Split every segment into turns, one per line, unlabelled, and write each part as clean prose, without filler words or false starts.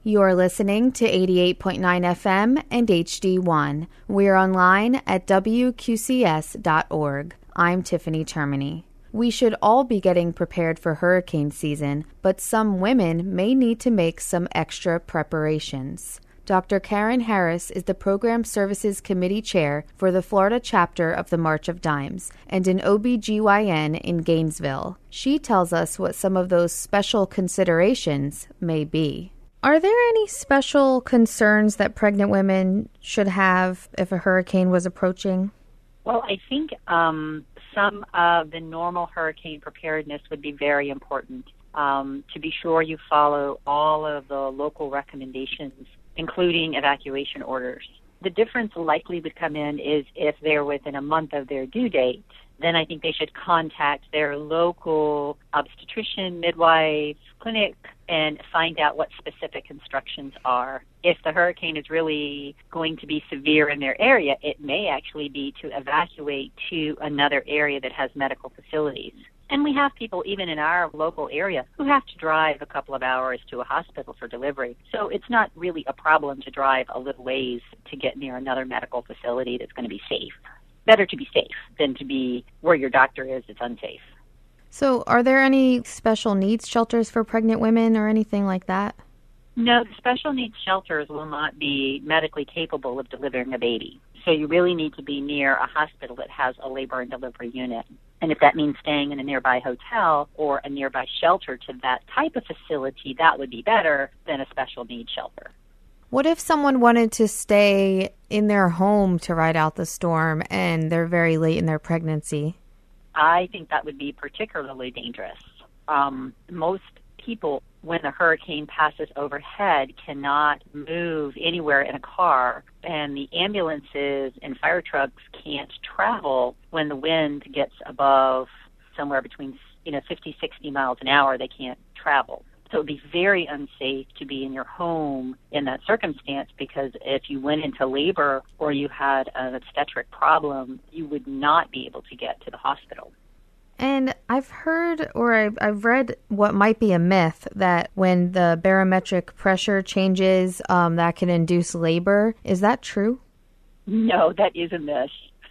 You're listening to 88.9 FM and HD1. We're online at WQCS.org. I'm Tiffany Termini. We should all be getting prepared for hurricane season, but some women may need to make some extra preparations. Dr. Karen Harris is the Program Services Committee Chair for the Florida chapter of the March of Dimes and an OBGYN in Gainesville. She tells us what some of those special considerations may be. Are there any special concerns that pregnant women should have if a hurricane was approaching?
Well, I think some of the normal hurricane preparedness would be very important. To be sure you follow all of the local recommendations, including evacuation orders. The difference likely would come in is if they're within a month of their due date, then I think they should contact their local obstetrician, midwife, clinic, and find out what specific instructions are. If the hurricane is really going to be severe in their area, it may actually be to evacuate to another area that has medical facilities. And we have people, even in our local area, who have to drive a couple of hours to a hospital for delivery. So it's not really a problem to drive a little ways to get near another medical facility that's going to be safe. Better to be safe than to be where your doctor is that's unsafe.
So are there any special needs shelters for pregnant women or anything like that?
No, the special needs shelters will not be medically capable of delivering a baby. So you really need to be near a hospital that has a labor and delivery unit. And if that means staying in a nearby hotel or a nearby shelter to that type of facility, that would be better than a special needs shelter.
What if someone wanted to stay in their home to ride out the storm and they're very late in their pregnancy?
I think that would be particularly dangerous. Most people, when the hurricane passes overhead, cannot move anywhere in a car, and the ambulances and fire trucks can't travel when the wind gets above somewhere between 50, 60 miles an hour. They can't travel. So it would be very unsafe to be in your home in that circumstance, because if you went into labor or you had an obstetric problem, you would not be able to get to the hospital.
And I've heard or I've read what might be a myth that when the barometric pressure changes, that can induce labor. Is that true?
No, that is a myth.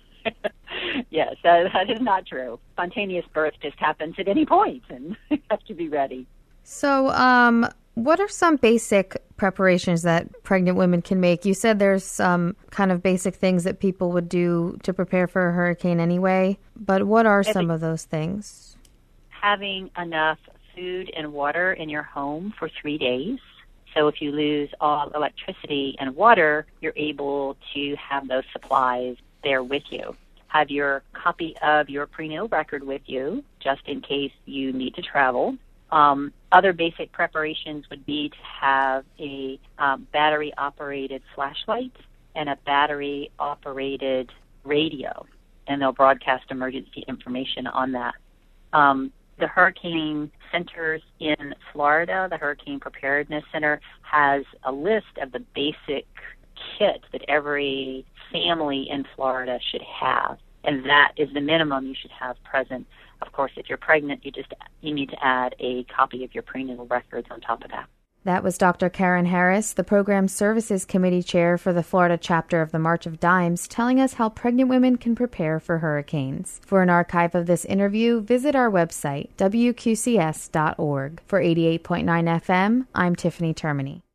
Yes, that is not true. Spontaneous birth just happens at any point, and you have to be ready.
So, what are some basic preparations that pregnant women can make? You said there's some kind of basic things that people would do to prepare for a hurricane anyway, but what are some of those things?
Having enough food and water in your home for 3 days. So if you lose all electricity and water, you're able to have those supplies there with you. Have your copy of your prenatal record with you, just in case you need to travel. Other basic preparations would be to have a battery-operated flashlight and a battery-operated radio, and they'll broadcast emergency information on that. The hurricane centers in Florida, the Hurricane Preparedness Center, has a list of the basic kit that every family in Florida should have, and that is the minimum you should have present. Of course, if you're pregnant, you need to add a copy of your prenatal records on top of that.
That was Dr. Karen Harris, the Program Services Committee Chair for the Florida chapter of the March of Dimes, telling us how pregnant women can prepare for hurricanes. For an archive of this interview, visit our website, WQCS.org. For 88.9 FM, I'm Tiffany Termini.